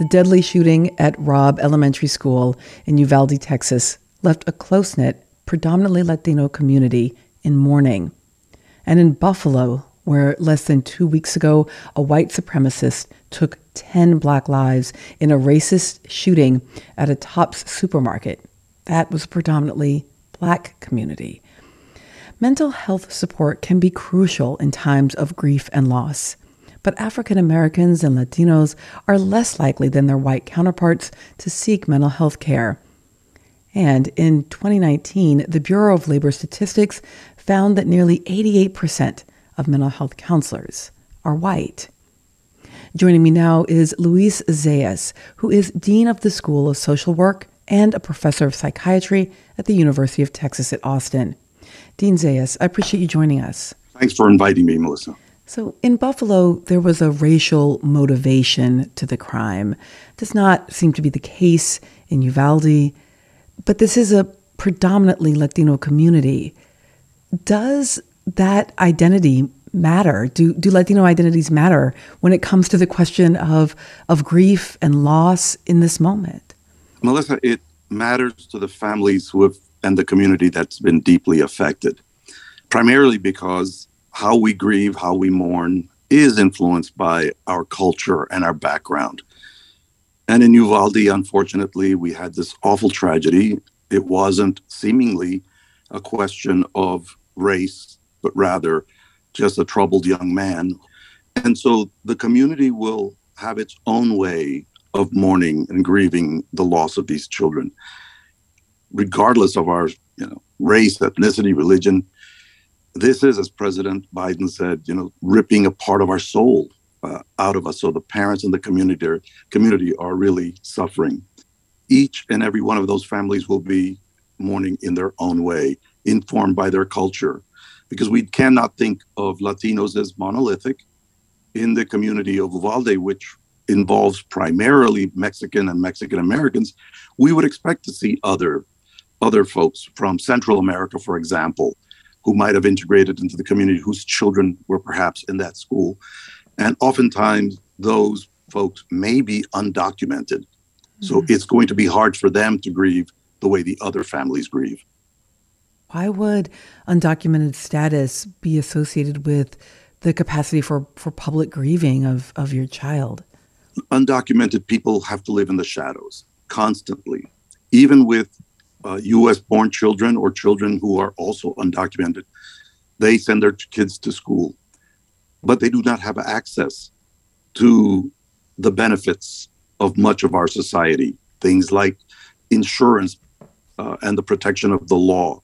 The deadly shooting at Robb Elementary School in Uvalde, Texas, left a close-knit, predominantly Latino community in mourning. And in Buffalo, where less than 2 weeks ago, a white supremacist took 10 Black lives in a racist shooting at a Tops supermarket, that was a predominantly Black community. Mental health support can be crucial in times of grief and loss. But African Americans and Latinos are less likely than their white counterparts to seek mental health care. And in 2019, the Bureau of Labor Statistics found that nearly 88% of mental health counselors are white. Joining me now is Luis Zayas, who is Dean of the School of Social Work and a professor of psychiatry at the University of Texas at Austin. Dean Zayas, I appreciate you joining us. Thanks for inviting me, Melissa. So in Buffalo, there was a racial motivation to the crime. Does not seem to be the case in Uvalde, but this is a predominantly Latino community. Does that identity matter? Do Latino identities matter when it comes to the question of grief and loss in this moment? Melissa, it matters to the families and the community that's been deeply affected, primarily because how we grieve, how we mourn is influenced by our culture and our background. And in Uvalde, unfortunately, we had this awful tragedy. It wasn't seemingly a question of race, but rather just a troubled young man. And so the community will have its own way of mourning and grieving the loss of these children, regardless of our race, ethnicity, religion. This is, as President Biden said, ripping a part of our soul out of us. So the parents and the community are really suffering. Each and every one of those families will be mourning in their own way, informed by their culture, because we cannot think of Latinos as monolithic. In the community of Uvalde, which involves primarily Mexican and Mexican Americans, we would expect to see other folks from Central America, for example, who might have integrated into the community, whose children were perhaps in that school. And oftentimes those folks may be undocumented. So it's going to be hard for them to grieve the way the other families grieve. Why would undocumented status be associated with the capacity for public grieving of your child? Undocumented people have to live in the shadows constantly, even with U.S.-born children or children who are also undocumented. They send their kids to school, but they do not have access to the benefits of much of our society, things like insurance and the protection of the law.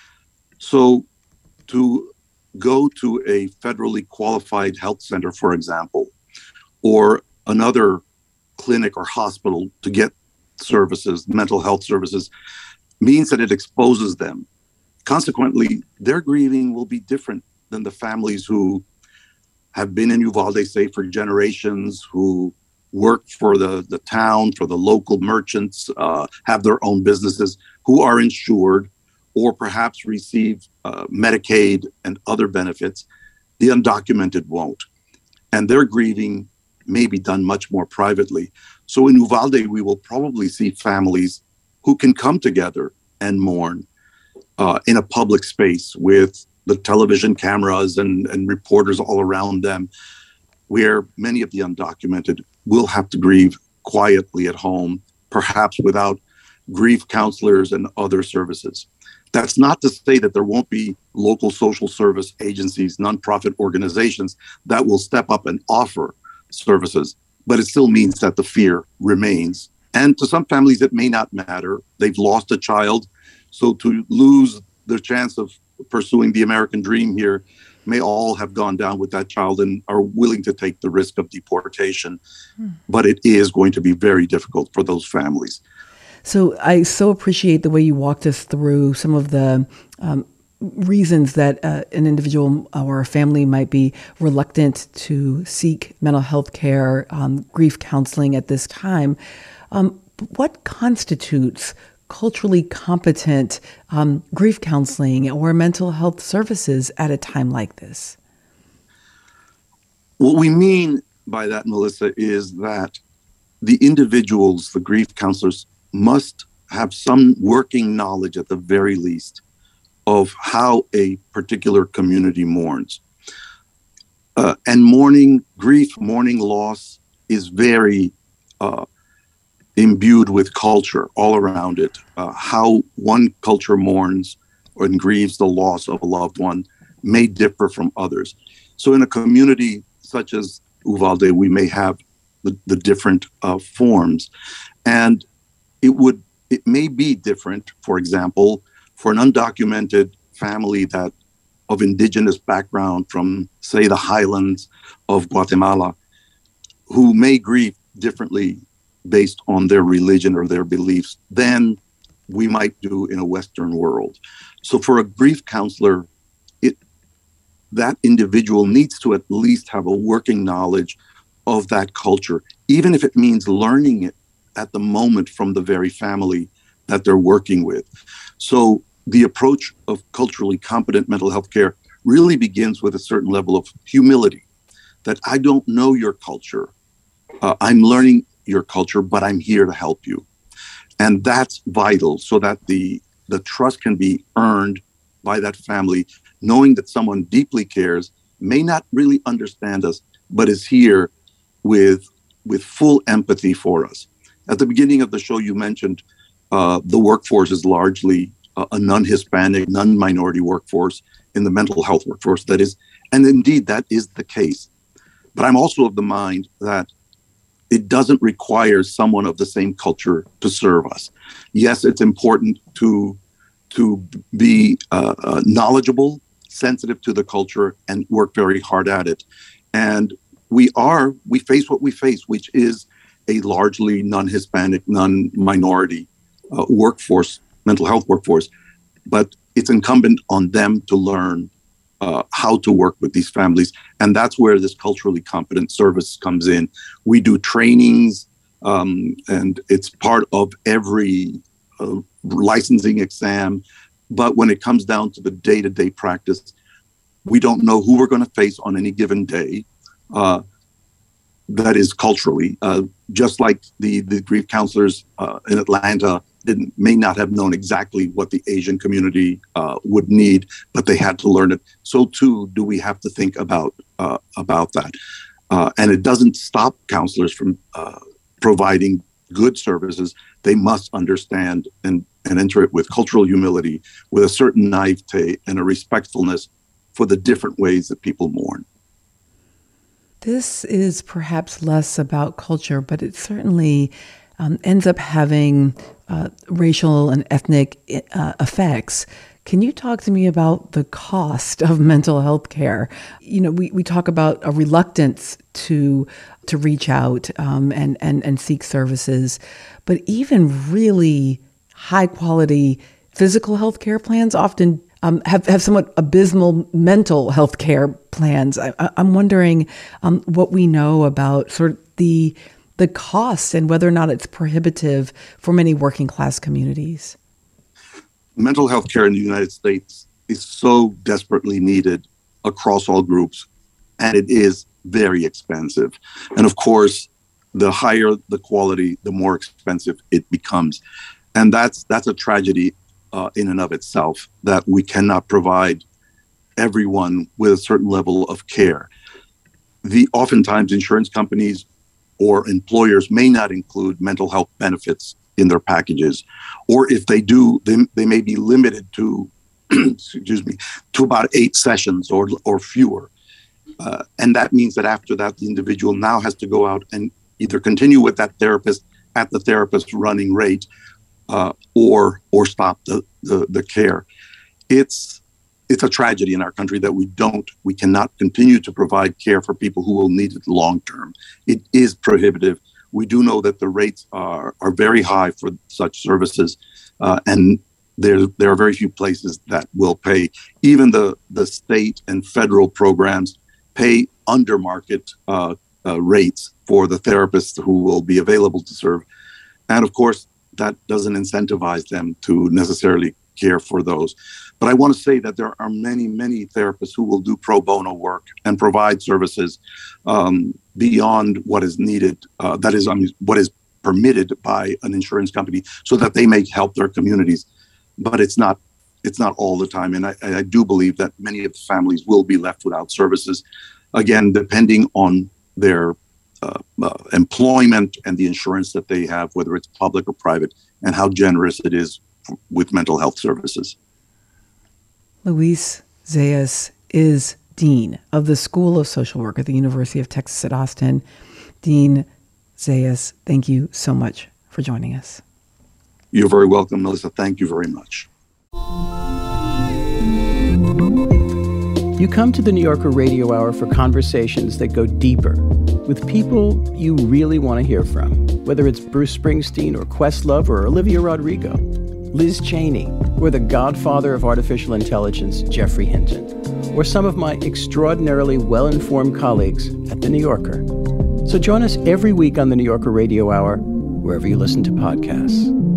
So to go to a federally qualified health center, for example, or another clinic or hospital to get services, mental health services, means that it exposes them. Consequently, their grieving will be different than the families who have been in Uvalde, say, for generations, who work for the town, for the local merchants, have their own businesses, who are insured, or perhaps receive Medicaid and other benefits. The undocumented won't. And their grieving may be done much more privately. So in Uvalde, we will probably see families who can come together and mourn in a public space with the television cameras and reporters all around them, where many of the undocumented will have to grieve quietly at home, perhaps without grief counselors and other services. That's not to say that there won't be local social service agencies, nonprofit organizations that will step up and offer services, but it still means that the fear remains. And to some families, it may not matter. They've lost a child. So to lose their chance of pursuing the American dream here may all have gone down with that child and are willing to take the risk of deportation. But it is going to be very difficult for those families. So I so appreciate the way you walked us through some of the reasons that an individual or a family might be reluctant to seek mental health care, grief counseling at this time. What constitutes culturally competent grief counseling or mental health services at a time like this? What we mean by that, Melissa, is that the individuals, the grief counselors, must have some working knowledge at the very least of how a particular community mourns. And mourning grief, mourning loss is very imbued with culture all around it. How one culture mourns and grieves the loss of a loved one may differ from others. So in a community such as Uvalde, we may have the different forms. And it may be different, for example, for an undocumented family that of indigenous background from, say, the highlands of Guatemala, who may grieve differently based on their religion or their beliefs than we might do in a Western world. So for a grief counselor, that individual needs to at least have a working knowledge of that culture, even if it means learning it at the moment from the very family that they're working with. So the approach of culturally competent mental health care really begins with a certain level of humility, that I don't know your culture. I'm learning your culture, but I'm here to help you. And that's vital so that the trust can be earned by that family, knowing that someone deeply cares, may not really understand us, but is here with full empathy for us. At the beginning of the show, you mentioned the workforce is largely a non-Hispanic, non-minority workforce in the mental health workforce. That is, and indeed that is the case. But I'm also of the mind that it doesn't require someone of the same culture to serve us. Yes, it's important to be knowledgeable, sensitive to the culture, and work very hard at it. And we face what we face, which is a largely non-Hispanic, non-minority workforce, mental health workforce. But it's incumbent on them to learn how to work with these families. And that's where this culturally competent service comes in. We do trainings, and it's part of every licensing exam. But when it comes down to the day-to-day practice, we don't know who we're going to face on any given day. That is culturally, just like the grief counselors in Atlanta may not have known exactly what the Asian community would need, but they had to learn it. So too do we have to think about that. And it doesn't stop counselors from providing good services. They must understand and enter it with cultural humility, with a certain naivete and a respectfulness for the different ways that people mourn. This is perhaps less about culture, but it certainly ends up having racial and ethnic effects. Can you talk to me about the cost of mental health care? You know, we talk about a reluctance to reach out and seek services, but even really high quality physical health care plans often have somewhat abysmal mental health care plans. I'm wondering what we know about sort of the cost and whether or not it's prohibitive for many working class communities. Mental health care in the United States is so desperately needed across all groups, and it is very expensive. And of course, the higher the quality, the more expensive it becomes. And that's a tragedy in and of itself, that we cannot provide everyone with a certain level of care. Oftentimes insurance companies or employers may not include mental health benefits in their packages, or if they do, they may be limited to, to about 8 sessions or fewer. And that means that after that, the individual now has to go out and either continue with that therapist at the therapist's running rate, or stop the care. It's a tragedy in our country that we cannot continue to provide care for people who will need it long term. It is prohibitive. We do know that the rates are very high for such services, and there are very few places that will pay. Even the state and federal programs pay under market rates for the therapists who will be available to serve. And of course, that doesn't incentivize them to necessarily care for those. But I want to say that there are many, many therapists who will do pro bono work and provide services beyond what is needed. That is, what is permitted by an insurance company, so that they may help their communities. But it's not all the time. And I do believe that many of the families will be left without services, again, depending on their employment and the insurance that they have, whether it's public or private, and how generous it is with mental health services. Luis Zayas is Dean of the School of Social Work at the University of Texas at Austin. Dean Zayas, thank you so much for joining us. You're very welcome, Melissa. Thank you very much. You come to the New Yorker Radio Hour for conversations that go deeper with people you really want to hear from, whether it's Bruce Springsteen or Questlove or Olivia Rodrigo, Liz Cheney, or the godfather of artificial intelligence, Geoffrey Hinton, or some of my extraordinarily well-informed colleagues at The New Yorker. So join us every week on the New Yorker Radio Hour, wherever you listen to podcasts.